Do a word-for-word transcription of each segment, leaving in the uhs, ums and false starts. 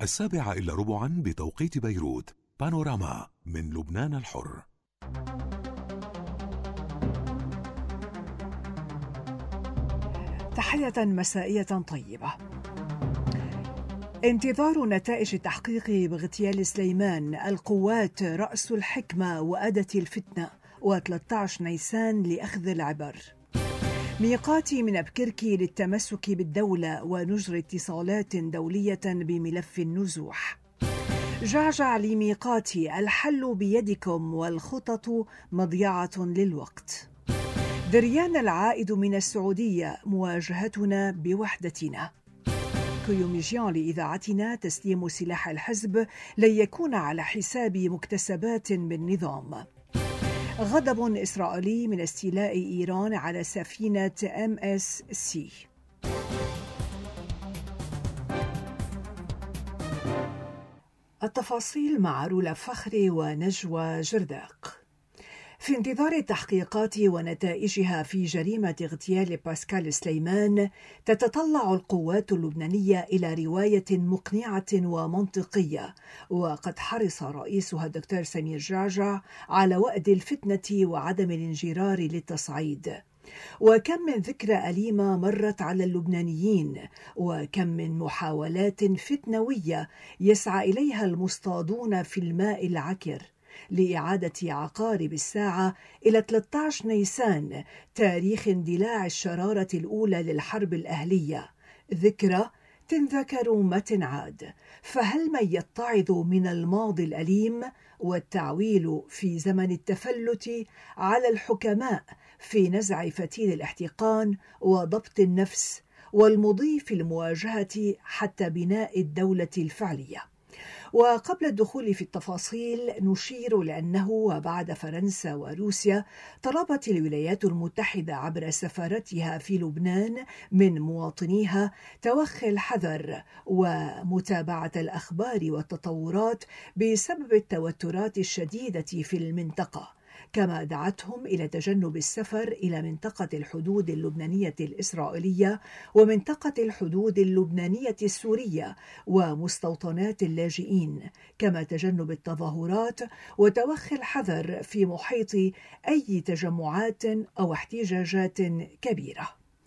السابعة إلا ربعا بتوقيت بيروت. بانوراما من لبنان الحر. تحية مسائية طيبة. انتظار نتائج التحقيق باغتيال سليمان، القوات رأس الحكمة وأدة الفتنة، وثلاثة عشر نيسان لأخذ العبر. ميقاتي من أبكركي للتمسك بالدولة ونجر اتصالات دولية بملف النزوح. جعجع لميقاتي، الحل بيدكم والخطط مضيعة للوقت. دريان العائد من السعودية، مواجهتنا بوحدتنا. كيوميجيان لإذاعتنا، تسليم سلاح الحزب لن يكون على حساب مكتسبات بالنظام. غضب إسرائيلي من استيلاء إيران على سفينة إم إس سي. التفاصيل مع رولا فخري ونجوى جرداق. في انتظار التحقيقات ونتائجها في جريمة اغتيال باسكال سليمان، تتطلع القوات اللبنانية إلى رواية مقنعة ومنطقية، وقد حرص رئيسها الدكتور سمير جعجع على وأد الفتنة وعدم الانجرار للتصعيد. وكم من ذكرى أليمة مرت على اللبنانيين، وكم من محاولات فتنوية يسعى إليها المصطادون في الماء العكر لإعادة عقارب الساعة إلى ثلاثة عشر نيسان، تاريخ اندلاع الشرارة الأولى للحرب الأهلية، ذكرى تنذكر ما تنعاد. فهل من يتعظ من الماضي الأليم والتعويل في زمن التفلت على الحكماء في نزع فتيل الاحتقان وضبط النفس والمضي في المواجهة حتى بناء الدولة الفعلية؟ وقبل الدخول في التفاصيل نشير لأنه وبعد فرنسا وروسيا طلبت الولايات المتحدة عبر سفارتها في لبنان من مواطنيها توخي الحذر ومتابعة الأخبار والتطورات بسبب التوترات الشديدة في المنطقة، كما دعتهم إلى تجنب السفر إلى منطقة الحدود اللبنانية الإسرائيلية ومنطقة الحدود اللبنانية السورية ومستوطنات اللاجئين، كما تجنب التظاهرات وتوخي الحذر في محيط أي تجمعات أو احتجاجات كبيرة.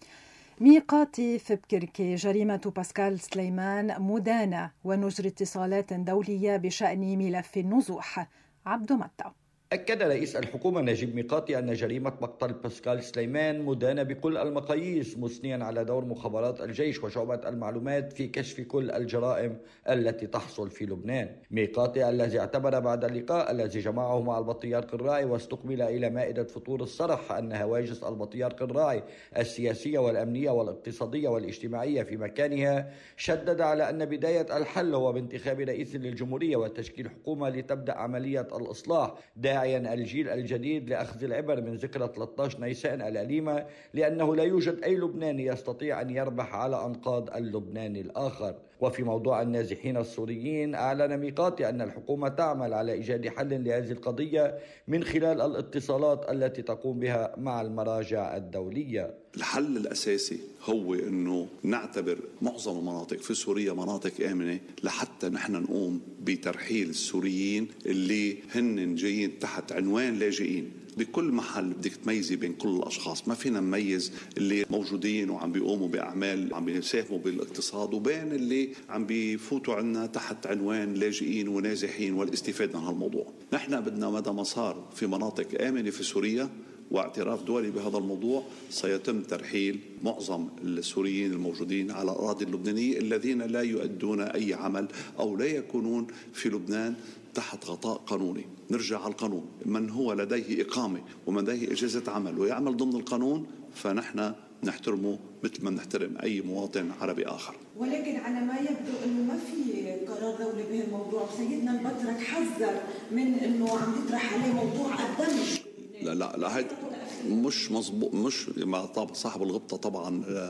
ميقاتي في بكركي، جريمة باسكال سليمان مدانة ونجر اتصالات دولية بشأن ملف النزوح. عبد متى. أكد رئيس الحكومة نجيب ميقاتي أن جريمة مقتل باسكال سليمان مدانة بكل المقاييس، مثنيا على دور مخابرات الجيش وشعبة المعلومات في كشف كل الجرائم التي تحصل في لبنان. ميقاتي الذي اعتبر بعد اللقاء الذي جمعه مع البطريرك الراعي واستقبل إلى مائدة فطور الصرح أن هواجس البطريرك الراعي السياسية والأمنية والاقتصادية والاجتماعية في مكانها، شدد على أن بداية الحل هو بانتخاب رئيس للجمهورية وتشكيل حكومة لتبدأ عملية الإصلاح، داعيا الجيل الجديد لأخذ العبر من ذكرى ثلاثة عشر نيسان الأليمة، لأنه لا يوجد أي لبناني يستطيع أن يربح على أنقاض اللبناني الآخر. وفي موضوع النازحين السوريين، أعلن ميقاتي أن الحكومة تعمل على إيجاد حل لهذه القضية من خلال الاتصالات التي تقوم بها مع المراجع الدولية. الحل الأساسي هو أنه نعتبر معظم المناطق في سوريا مناطق آمنة لحتى نحن نقوم بترحيل السوريين اللي هن جايين تحت عنوان لاجئين. بكل محل بدك تميزي بين كل الأشخاص، ما فينا نميز اللي موجودين وعم بيقوموا بأعمال عم بيساهموا بالاقتصاد وبين اللي عم بيفوتوا عنا تحت عنوان لاجئين ونازحين والاستفادة من هالموضوع. نحن بدنا مدى مسار في مناطق آمنة في سوريا، واعتراف دولي بهذا الموضوع سيتم ترحيل معظم السوريين الموجودين على الأراضي اللبنانية الذين لا يؤدون أي عمل أو لا يكونون في لبنان تحت غطاء قانوني. نرجع على القانون، من هو لديه إقامة ومن لديه إجازة عمل ويعمل ضمن القانون فنحن نحترمه مثل ما نحترم أي مواطن عربي آخر. ولكن على ما يبدو أنه ما في قرار دولي بهالموضوع، سيدنا البطرك حذر من أنه عم يطرح عليه موضوع الدمج. لا لا لا هيدا مش مظبوط، مش مع صاحب الغبطة طبعا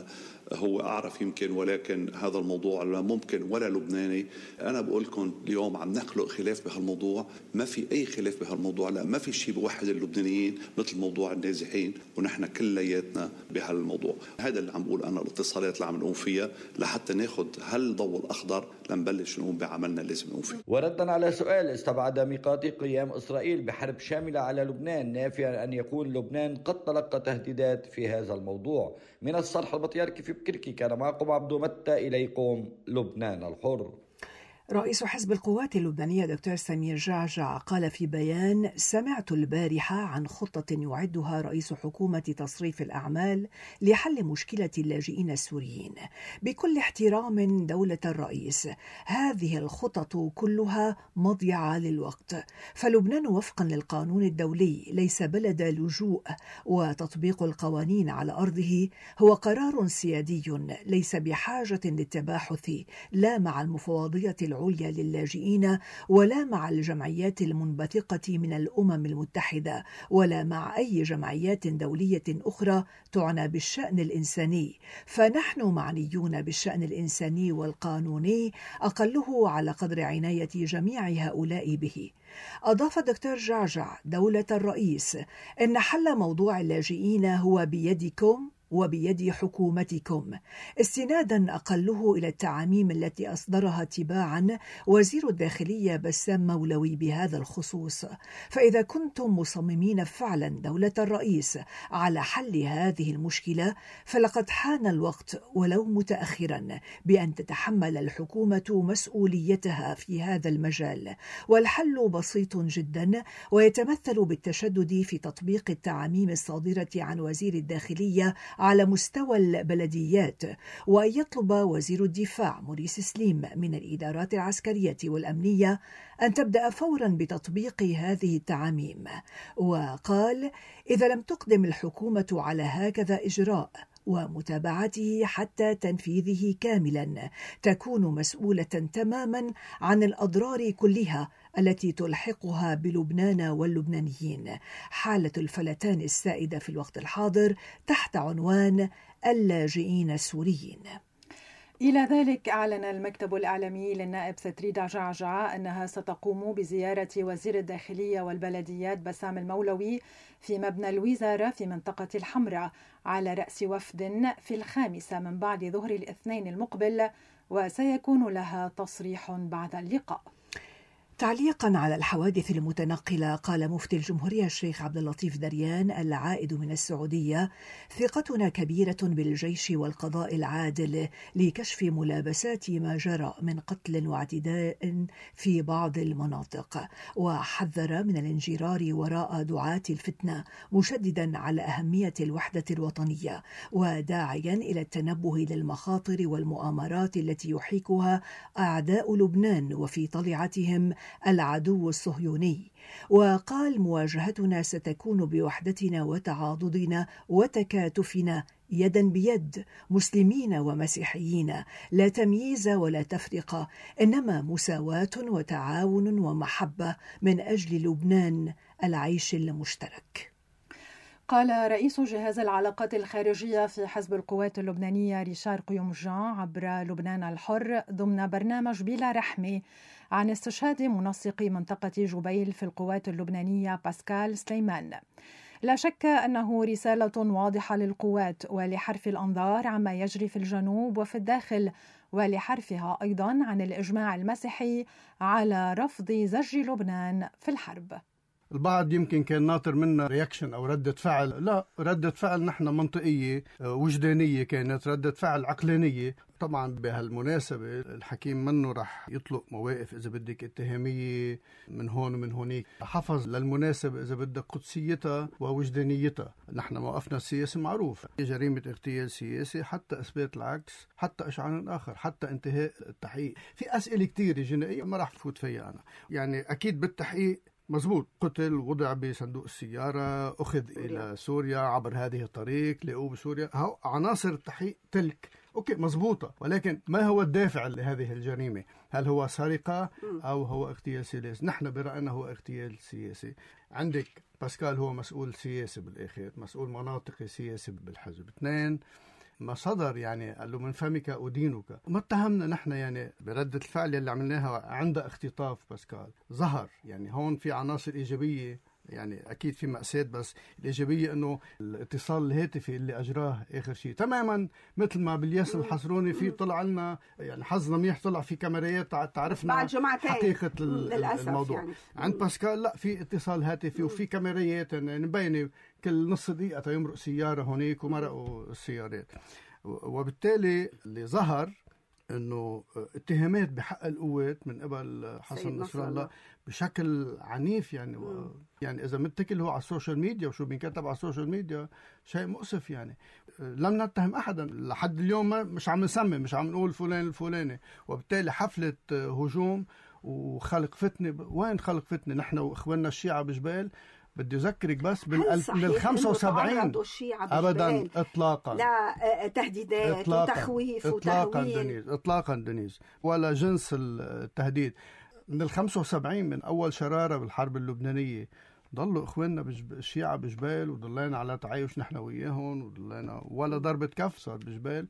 هو أعرف يمكن، ولكن هذا الموضوع لا ممكن ولا لبناني. أنا بقول لكم اليوم عم نخلق خلاف بهالموضوع، ما في أي خلاف بهالموضوع، لا ما في شيء بوحد اللبنانيين مثل موضوع النازحين، ونحن كلياتنا بهالموضوع. هذا اللي عم بقول أنا، الاتصالات اللي عم نقوم فيها لحتى ناخذ هالضوء الأخضر لنبلش نقوم بعملنا اللي لازم نقوم فيه. وردا على سؤال استبعد ميقاتي قيام إسرائيل بحرب شاملة على لبنان، نافيا أن يكون لبنان قد تلقى تهديدات في هذا الموضوع. من الصالح البطياركي في بكركي، كان معكم عبدو متى، إليكم لبنان الحر. رئيس حزب القوات اللبنانية دكتور سمير جعجع قال في بيان: سمعت البارحة عن خطة يعدها رئيس حكومة تصريف الأعمال لحل مشكلة اللاجئين السوريين. بكل احترام دولة الرئيس، هذه الخطط كلها مضيعة للوقت، فلبنان وفقا للقانون الدولي ليس بلد لجوء، وتطبيق القوانين على أرضه هو قرار سيادي ليس بحاجة للتباحث لا مع المفوضية العليا للاجئين ولا مع الجمعيات المنبثقة من الأمم المتحدة ولا مع أي جمعيات دولية أخرى تعنى بالشأن الإنساني، فنحن معنيون بالشأن الإنساني والقانوني أقله على قدر عناية جميع هؤلاء به. أضاف الدكتور جعجع: دولة الرئيس، إن حل موضوع اللاجئين هو بيدكم وبيد حكومتكم، استنادا أقله إلى التعاميم التي أصدرها تباعا وزير الداخلية بسام مولوي بهذا الخصوص. فإذا كنتم مصممين فعلا دولة الرئيس على حل هذه المشكلة، فلقد حان الوقت ولو متأخرا بأن تتحمل الحكومة مسؤوليتها في هذا المجال. والحل بسيط جدا، ويتمثل بالتشدد في تطبيق التعاميم الصادرة عن وزير الداخلية على مستوى البلديات، وأن يطلب وزير الدفاع موريس سليم من الإدارات العسكرية والأمنية أن تبدأ فورا بتطبيق هذه التعاميم. وقال: إذا لم تقدم الحكومة على هكذا إجراء ومتابعته حتى تنفيذه كاملا، تكون مسؤولة تماما عن الأضرار كلها التي تلحقها بلبنان واللبنانيين، حالة الفلتان السائدة في الوقت الحاضر تحت عنوان اللاجئين السوريين. إلى ذلك أعلن المكتب الإعلامي للنائب ستريدا جعجع أنها ستقوم بزيارة وزير الداخلية والبلديات بسام المولوي في مبنى الوزارة في منطقة الحمراء على رأس وفد في الخامسة من بعد ظهر الاثنين المقبل، وسيكون لها تصريح بعد اللقاء. تعليقا على الحوادث المتنقلة، قال مفتي الجمهورية الشيخ عبد اللطيف دريان العائد من السعودية: ثقتنا كبيرة بالجيش والقضاء العادل لكشف ملابسات ما جرى من قتل واعتداء في بعض المناطق، وحذر من الانجرار وراء دعاة الفتنة، مشددا على أهمية الوحدة الوطنية، وداعيا إلى التنبه للمخاطر والمؤامرات التي يحيكها أعداء لبنان وفي طليعتهم العدو الصهيوني. وقال: مواجهتنا ستكون بوحدتنا وتعاضدنا وتكاتفنا يدا بيد، مسلمين ومسيحيين، لا تمييز ولا تفرقة، إنما مساواة وتعاون ومحبة من أجل لبنان العيش المشترك. قال رئيس جهاز العلاقات الخارجية في حزب القوات اللبنانية ريشار قيومجان عبر لبنان الحر ضمن برنامج بلا رحمة عن استشهاد منسق منطقة جبيل في القوات اللبنانية باسكال سليمان: لا شك أنه رسالة واضحة للقوات ولحرف الأنظار عما يجري في الجنوب وفي الداخل، ولحرفها أيضا عن الإجماع المسيحي على رفض زج لبنان في الحرب. البعض يمكن كان ناطر منا رياكشن أو ردة فعل، لا، ردة فعل نحن منطقية وجدانية، كانت ردة فعل عقلانية. طبعا بهالمناسبة الحكيم منه رح يطلق مواقف إذا بدك اتهامية من هون ومن هونيك، حفظ للمناسبة إذا بدك قدسيتها ووجدانيتها. نحن موقفنا السياسي معروف، جريمة اغتيال سياسي حتى إثبات العكس، حتى إشعان آخر، حتى انتهاء التحقيق. في أسئلة كتير جنائية ما رح فوت فيها أنا، يعني أكيد بالتحقيق مزبوط قتل، وضع بصندوق السيارة، أخذ إلى سوريا عبر هذه الطريق، لقوه بسوريا، هو عناصر التحقيق تلك أوكي مزبوطة، ولكن ما هو الدافع لهذه الجريمة؟ هل هو سرقة أو هو اغتيال سياسي؟ نحن برأينا هو اغتيال سياسي. عندك باسكال هو مسؤول سياسي بالآخر، مسؤول مناطقي سياسي بالحزب. اثنين، ما صدر يعني قال له من فمك أدينك. ما اتهمنا نحن يعني بردة الفعل اللي عملناها عند اختطاف باسكال. ظهر يعني هون في عناصر إيجابية، يعني أكيد في مأساة، بس الإيجابية أنه الاتصال الهاتفي اللي أجراه آخر شيء تماما مثل ما بالياس الحصروني في طلع لنا يعني حظنا منيح، طلع في كاميرات تعرفنا حقيقة الموضوع. يعني. عند باسكال لا، في اتصال هاتفي وفي كاميرات يعني مبينة كل نص دقيقة يمرق سيارة هونيك ومرقوا السيارات، وبالتالي اللي ظهر انه اتهامات بحق القوات من قبل حسن نصر الله بشكل عنيف يعني و... يعني اذا متكل هو على السوشيال ميديا وشو بينكتب على السوشيال ميديا شيء مؤسف. يعني لم نتهم احدا لحد اليوم، مش عم نسمي، مش عم نقول فلان الفلاني، وبالتالي حفلة هجوم وخلق فتنة. وين خلق فتنة؟ نحن واخواننا الشيعة بجبال. بدي أذكرك بس بال خمسة وسبعين أبدا إطلاقا لا تهديدات إطلاقاً وتخويف إطلاقا دنيز إطلاقا دنيز ولا جنس التهديد. من ال خمسة وسبعين من أول شرارة بالحرب اللبنانية ضلوا إخواننا الشيعة بجبال وضلينا على تعايش نحن وياهم وضلينا ولا ضربة كف صار بجبال.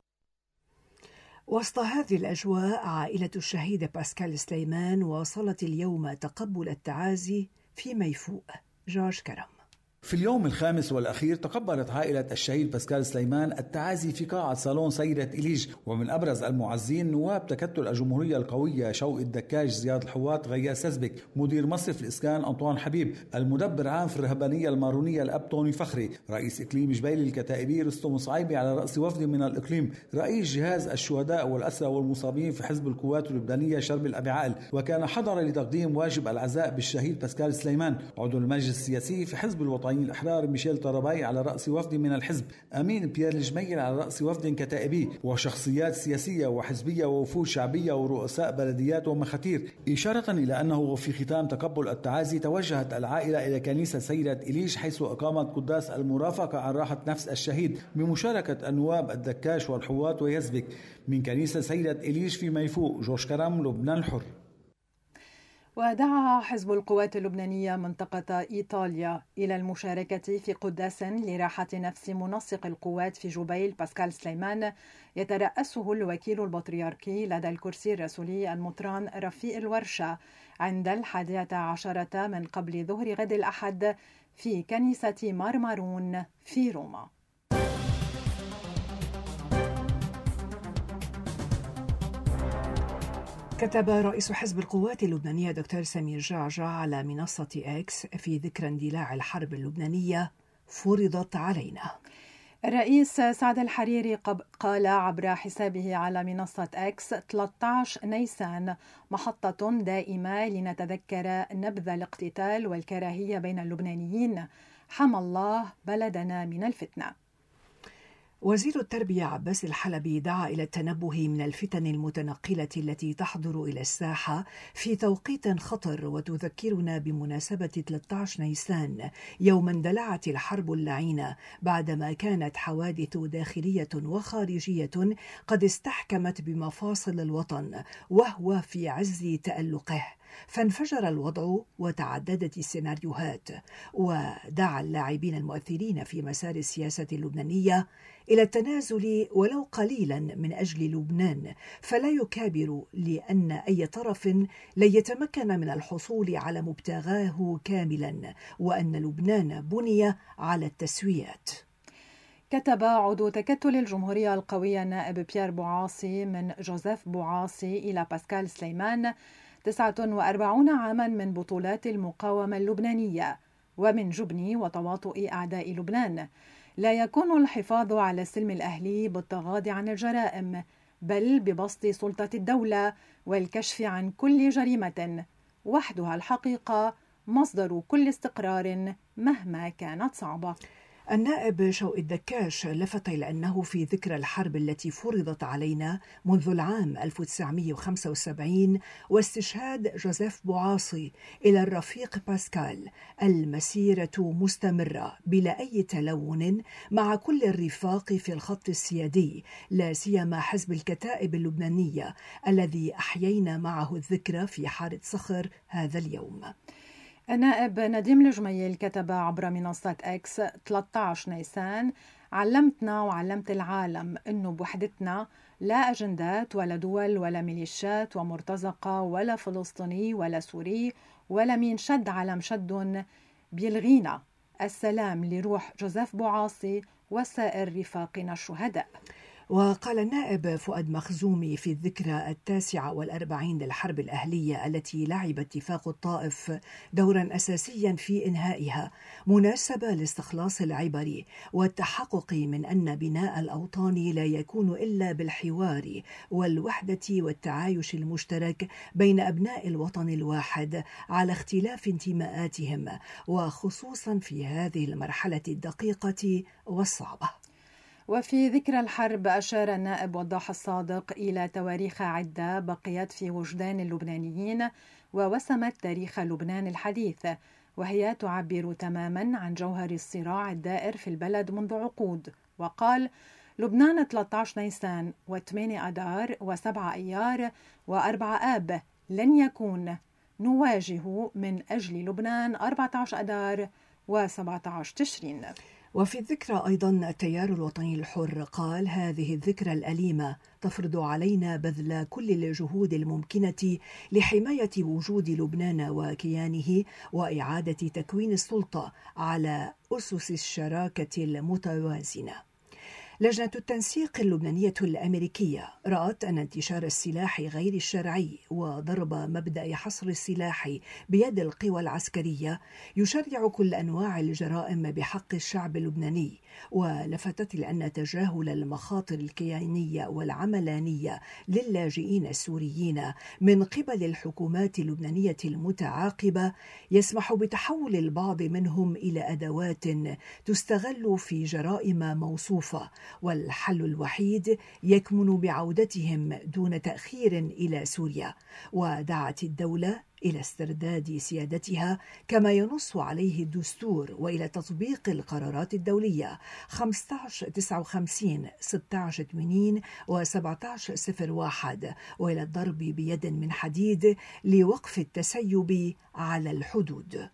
وسط هذه الأجواء عائلة الشهيد باسكال سليمان واصلت اليوم تقبل التعازي في ميفوء. جورج كرم. في اليوم الخامس والأخير تقبلت عائلة الشهيد باسكال سليمان التعازي في قاعة صالون سيدة إليج، ومن أبرز المعزين نواب تكتل الجمهورية القوية شوقي الدكاش، زياد الحوات، غياث سزبك، مدير مصرف الإسكان أنطوان حبيب، المدبر عام في الرهبانية المارونية الأب طوني فخري، رئيس إقليم جبيل الكتائبي رستم صعيبي على رأس وفد من الإقليم، رئيس جهاز الشهداء والأسرى والمصابين في حزب القوات اللبنانية شرب الأبي عائل، وكان حضر لتقديم واجب العزاء بالشهيد باسكال سليمان عضو المجلس السياسي في حزب الوطني الأحرار ميشيل طراباي على رأس وفد من الحزب، أمين بيير الجميل على رأس وفد كتائبي، وشخصيات سياسية وحزبية ووفود شعبية ورؤساء بلديات ومخاتير. إشارة إلى أنه في ختام تقبل التعازي توجهت العائلة إلى كنيسة سيدة إليش حيث أقامت قداس المرافقة عن راحة نفس الشهيد بمشاركة النواب الدكاش والحوات ويزبك. من كنيسة سيدة إليش في ميفوء، جورج كرم، لبنان الحر. ودعا حزب القوات اللبنانية منطقة إيطاليا إلى المشاركة في قداس لراحة نفس منسق القوات في جبيل باسكال سليمان يترأسه الوكيل البطريركي لدى الكرسي الرسولي المطران رفيق الورشة عند الحادية عشرة من قبل ظهر غد الأحد في كنيسة مارمارون في روما. كتب رئيس حزب القوات اللبنانية دكتور سمير جعجع على منصة إكس في ذكرى اندلاع الحرب اللبنانية: فرضت علينا. الرئيس سعد الحريري قال عبر حسابه على منصة إكس: ثلاثة عشر نيسان محطة دائمة لنتذكر نبذ الاقتتال والكراهية بين اللبنانيين، حمى الله بلدنا من الفتنة. وزير التربية عباس الحلبي دعا إلى التنبه من الفتن المتنقلة التي تحضر إلى الساحة في توقيت خطر وتذكرنا بمناسبة ثلاثة عشر نيسان يوم اندلعت الحرب اللعينة بعدما كانت حوادث داخلية وخارجية قد استحكمت بمفاصل الوطن وهو في عز تألقه، فانفجر الوضع وتعددت السيناريوهات. ودعا اللاعبين المؤثرين في مسار السياسة اللبنانية إلى التنازل ولو قليلا من أجل لبنان، فلا يكابر لأن أي طرف لن يتمكن من الحصول على مبتغاه كاملا، وأن لبنان بني على التسويات. كتب عضو تكتل الجمهورية القوية النائب بيير بوعاصي من جوزيف بوعاصي إلى باسكال سليمان: تسعة وأربعين عاما من بطولات المقاومة اللبنانية ومن جبن وتواطؤ أعداء لبنان. لا يكون الحفاظ على السلم الأهلي بالتغاضي عن الجرائم، بل ببسط سلطة الدولة والكشف عن كل جريمة، وحدها الحقيقة مصدر كل استقرار مهما كانت صعبة. النائب شوقي الدكاش لفت إلى أنه في ذكرى الحرب التي فرضت علينا منذ العام ألف وتسعمائة وخمسة وسبعين واستشهاد جوزيف بوعاصي إلى الرفيق باسكال، المسيرة مستمرة بلا أي تلون مع كل الرفاق في الخط السيادي، لا سيما حزب الكتائب اللبنانية الذي أحيينا معه الذكرى في حارة صخر هذا اليوم. النائب نديم الجميل كتب عبر منصة إكس ثلاثة عشر نيسان: علمتنا وعلمت العالم إنه بوحدتنا لا أجندات ولا دول ولا ميليشيات ومرتزقة ولا فلسطيني ولا سوري ولا مين شد على مشد بيلغينا. السلام لروح جوزيف بوعاصي وسائر رفاقنا الشهداء. وقال النائب فؤاد مخزومي في الذكرى التاسعة والأربعين للحرب الأهلية التي لعب اتفاق الطائف دورا أساسيا في إنهائها مناسبة لاستخلاص العبر والتحقق من أن بناء الأوطان لا يكون إلا بالحوار والوحدة والتعايش المشترك بين أبناء الوطن الواحد على اختلاف انتماءاتهم، وخصوصا في هذه المرحلة الدقيقة والصعبة. وفي ذكرى الحرب أشار النائب وضاح الصادق إلى تواريخ عدة بقيت في وجدان اللبنانيين ووسمت تاريخ لبنان الحديث، وهي تعبر تماما عن جوهر الصراع الدائر في البلد منذ عقود. وقال: لبنان ثلاثة عشر نيسان وثمانية أدار وسبعة أيار وأربعة آب لن يكون، نواجه من أجل لبنان أربعة عشر أدار وسبعة عشر تشرين. وفي الذكرى أيضا التيار الوطني الحر قال: هذه الذكرى الأليمة تفرض علينا بذل كل الجهود الممكنة لحماية وجود لبنان وكيانه وإعادة تكوين السلطة على أسس الشراكة المتوازنة. لجنة التنسيق اللبنانية الأمريكية رأت أن انتشار السلاح غير الشرعي وضرب مبدأ حصر السلاح بيد القوى العسكرية يشرع كل أنواع الجرائم بحق الشعب اللبناني، ولفتت لأن تجاهل المخاطر الكيانية والعملانية للاجئين السوريين من قبل الحكومات اللبنانية المتعاقبة يسمح بتحول البعض منهم إلى أدوات تستغل في جرائم موصوفة، والحل الوحيد يكمن بعودتهم دون تأخير إلى سوريا. ودعت الدولة إلى استرداد سيادتها كما ينص عليه الدستور، وإلى تطبيق القرارات الدولية خمسة عشر تسعة وخمسين ستة عشر ثمانين وسبعة عشر صفر واحد، وإلى الضرب بيد من حديد لوقف التسيب على الحدود.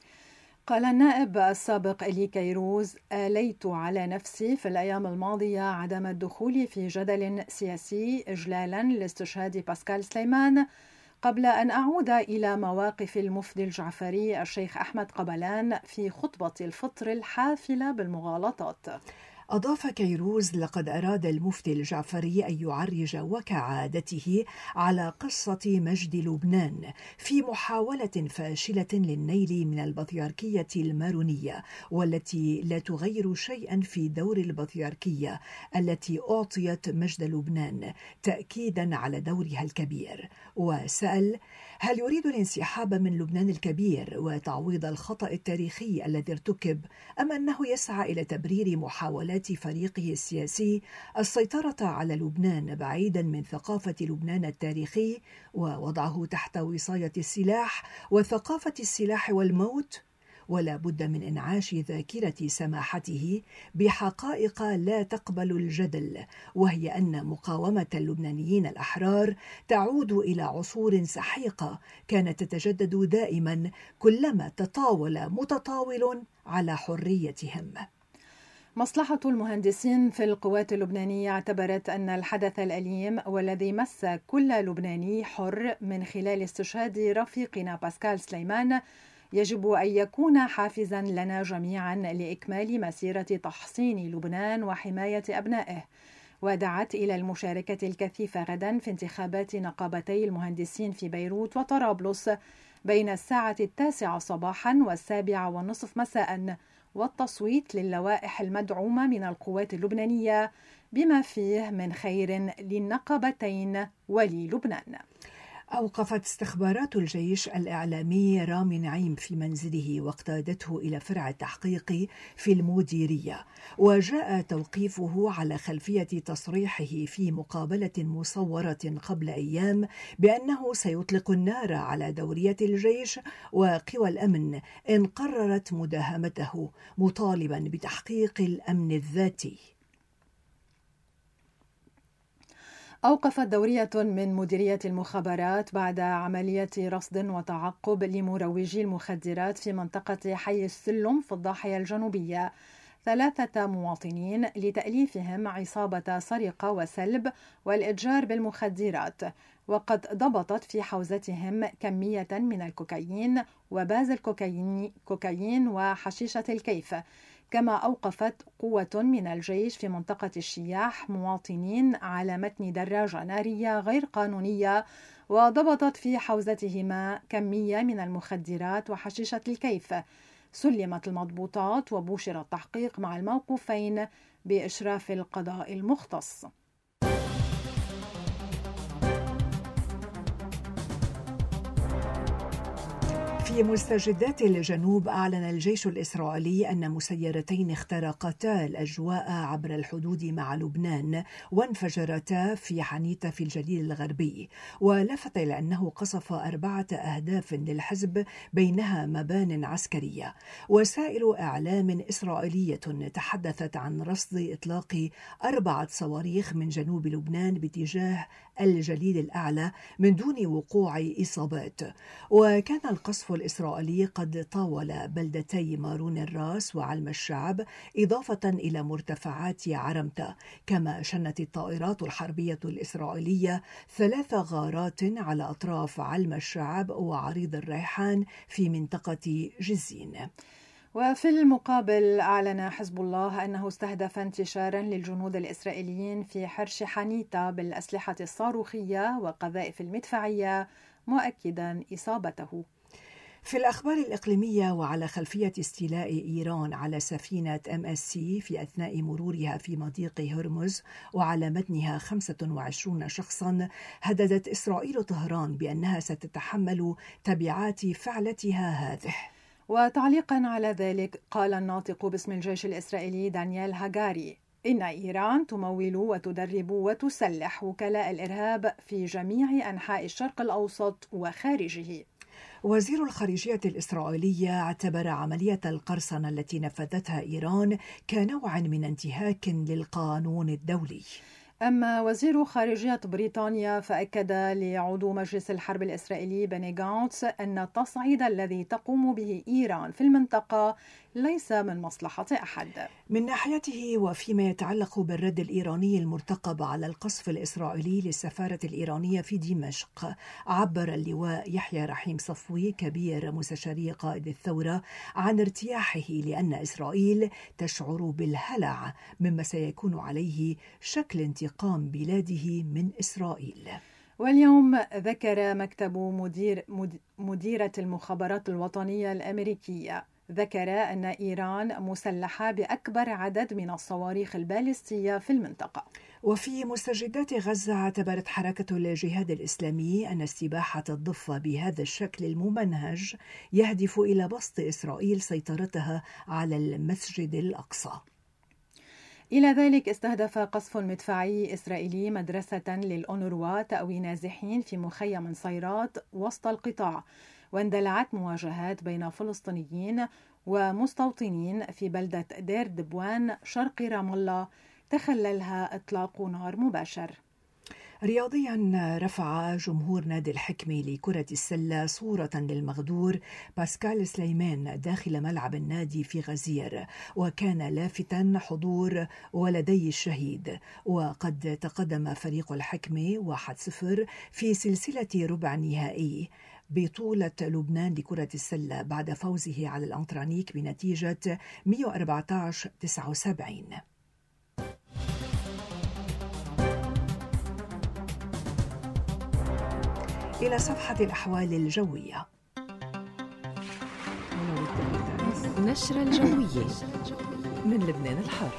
قال النائب السابق إلي كيروز: آليت على نفسي في الأيام الماضية عدم الدخول في جدل سياسي إجلالا لاستشهاد باسكال سليمان قبل أن أعود إلى مواقف المفدي الجعفري الشيخ أحمد قبلان في خطبة الفطر الحافلة بالمغالطات. أضاف كيروز: لقد أراد المفتي الجعفري أن يعرج وكعادته على قصة مجد لبنان في محاولة فاشلة للنيل من البطريركية المارونية، والتي لا تغير شيئا في دور البطريركية التي أعطيت مجد لبنان تأكيدا على دورها الكبير. وسأل: هل يريد الانسحاب من لبنان الكبير وتعويض الخطأ التاريخي الذي ارتكب، أم أنه يسعى إلى تبرير محاولات فريقه السياسي السيطرة على لبنان بعيدا من ثقافة لبنان التاريخي ووضعه تحت وصاية السلاح وثقافة السلاح والموت؟ ولا بد من إنعاش ذاكرة سماحته بحقائق لا تقبل الجدل، وهي أن مقاومة اللبنانيين الأحرار تعود إلى عصور سحيقة كانت تتجدد دائما كلما تطاول متطاول على حريتهم. مصلحة المهندسين في القوات اللبنانية اعتبرت أن الحدث الأليم والذي مس كل لبناني حر من خلال استشهاد رفيقنا باسكال سليمان يجب أن يكون حافزا لنا جميعا لإكمال مسيرة تحصين لبنان وحماية أبنائه، ودعت إلى المشاركة الكثيفة غدا في انتخابات نقابتي المهندسين في بيروت وطرابلس بين الساعة التاسعة صباحا والسابعة والنصف مساء، والتصويت للوائح المدعومة من القوات اللبنانية بما فيه من خير للنقابتين وللبنان. أوقفت استخبارات الجيش الإعلامي رامي نعيم في منزله واقتادته إلى فرع التحقيق في المديرية، وجاء توقيفه على خلفية تصريحه في مقابلة مصورة قبل أيام بأنه سيطلق النار على دورية الجيش وقوى الأمن إن قررت مداهمته، مطالبا بتحقيق الأمن الذاتي. أوقفت دورية من مديرية المخابرات بعد عملية رصد وتعقب لمروجي المخدرات في منطقة حي السلم في الضاحية الجنوبية ثلاثة مواطنين لتأليفهم عصابة سرقة وسلب والإتجار بالمخدرات، وقد ضبطت في حوزتهم كمية من الكوكايين وباز الكوكايين كوكايين وحشيشة الكيف. كما أوقفت قوة من الجيش في منطقة الشياح مواطنين على متن دراجة نارية غير قانونية، وضبطت في حوزتهما كمية من المخدرات وحشيشة الكيف. سلمت المضبوطات وبوشر التحقيق مع الموقوفين بإشراف القضاء المختص. في مستجدات الجنوب أعلن الجيش الإسرائيلي أن مسيرتين اخترقتا الأجواء عبر الحدود مع لبنان وانفجرتا في حنيتة في الجليل الغربي، ولفت إلى أنه قصف أربعة أهداف للحزب بينها مبان عسكرية. وسائل إعلام إسرائيلية تحدثت عن رصد إطلاق أربعة صواريخ من جنوب لبنان باتجاه الجليل الأعلى من دون وقوع إصابات. وكان القصف الإسرائيلي قد طاول بلدتي مارون الراس وعلم الشعب إضافة إلى مرتفعات عرمتة. كما شنت الطائرات الحربية الإسرائيلية ثلاث غارات على أطراف علم الشعب وعريض الريحان في منطقة جزين. وفي المقابل أعلن حزب الله أنه استهدف انتشارا للجنود الإسرائيليين في حرش حنيتة بالأسلحة الصاروخية والقذائف المدفعية، مؤكدا إصابته. في الأخبار الإقليمية، وعلى خلفية استيلاء إيران على سفينة إم إس سي في أثناء مرورها في مضيق هرمز وعلى متنها خمسة وعشرين شخصا، هددت إسرائيل طهران بأنها ستتحمل تبعات فعلتها هذه. وتعليقا على ذلك، قال الناطق باسم الجيش الإسرائيلي دانيال هاجاري إن إيران تمول وتدرب وتسلح وكلاء الإرهاب في جميع أنحاء الشرق الأوسط وخارجه. وزير الخارجية الإسرائيلية اعتبر عملية القرصنة التي نفذتها إيران كنوع من انتهاك للقانون الدولي. أما وزير خارجية بريطانيا فأكد لعضو مجلس الحرب الإسرائيلي بني غانتس أن التصعيد الذي تقوم به إيران في المنطقة ليس من مصلحة أحد. من ناحيته، وفيما يتعلق بالرد الإيراني المرتقب على القصف الإسرائيلي للسفارة الإيرانية في دمشق، عبر اللواء يحيى رحيم صفوي كبير مستشاري قائد الثورة عن ارتياحه لأن إسرائيل تشعر بالهلع مما سيكون عليه شكل انتقام بلاده من إسرائيل. واليوم ذكر مكتب مدير مديرة المخابرات الوطنية الأمريكية ذكر أن إيران مسلحة بأكبر عدد من الصواريخ البالستية في المنطقة. وفي مستجدات غزة، اعتبرت حركة الجهاد الإسلامي أن استباحة الضفة بهذا الشكل الممنهج يهدف إلى بسط إسرائيل سيطرتها على المسجد الأقصى. إلى ذلك، استهدف قصف مدفعي إسرائيلي مدرسة للأونروا تأوي نازحين في مخيم صيرات وسط القطاع، واندلعت مواجهات بين فلسطينيين ومستوطنين في بلدة دير دبوان شرق رام الله تخللها إطلاق نار مباشر. رياضيا، رفع جمهور نادي الحكمة لكرة السلة صورة للمغدور باسكال سليمان داخل ملعب النادي في غزير، وكان لافتا حضور ولدي الشهيد. وقد تقدم فريق الحكمة واحد صفر في سلسلة ربع نهائي بطولة لبنان لكرة السلة بعد فوزه على الأنطرانيك بنتيجة مئة وأربعة عشر تسعة وسبعين. إلى صفحة الأحوال الجوية. نشرة الجوية من لبنان الحر.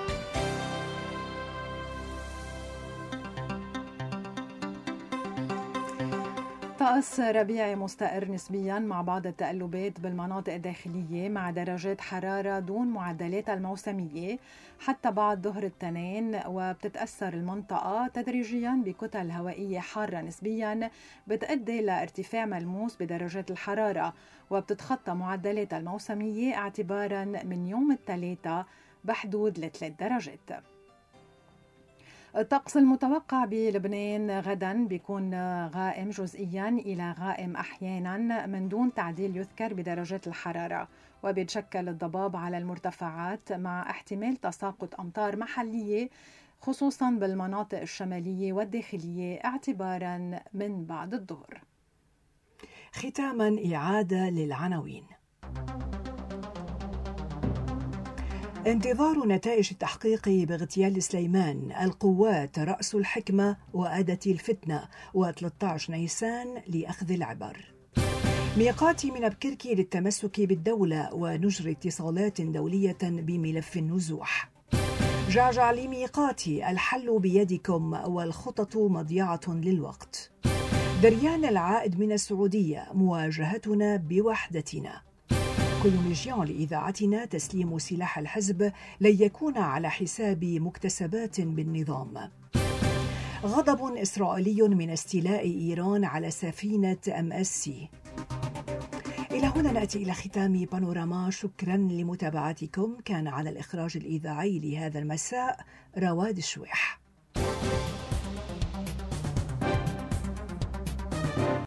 طقس ربيعي مستقر نسبيا مع بعض التقلبات بالمناطق الداخلية مع درجات حرارة دون معدلات الموسمية حتى بعد ظهر الاثنين، وبتتأثر المنطقة تدريجيا بكتل هوائية حارة نسبيا بتؤدي لارتفاع ملموس بدرجات الحرارة، وبتتخطى معدلات الموسمية اعتبارا من يوم الثلاثاء بحدود لثلاث درجات. الطقس المتوقع بلبنان غدا بيكون غائم جزئيا إلى غائم أحيانا من دون تعديل يذكر بدرجات الحرارة، وبيتشكل الضباب على المرتفعات مع احتمال تساقط أمطار محلية خصوصا بالمناطق الشمالية والداخلية اعتبارا من بعد الظهر. ختاما إعادة للعناوين. انتظار نتائج التحقيق باغتيال سليمان، القوات رأس الحكمة وأدت الفتنة، وثلاثة عشر نيسان لأخذ العبر. ميقاتي من أبكركي للتمسك بالدولة ونجري اتصالات دولية بملف النزوح. جعجع لميقاتي، الحل بيدكم والخطط مضيعة للوقت. دريان العائد من السعودية، مواجهتنا بوحدتنا. كولوميجيان لإذاعتنا، تسليم سلاح الحزب لن يكون على حساب مكتسبات بالنظام. غضب إسرائيلي من استيلاء إيران على سفينة أم إس سي. إلى هنا نأتي إلى ختام بانوراما. شكرا لمتابعتكم. كان على الإخراج الإذاعي لهذا المساء رواد الشويح.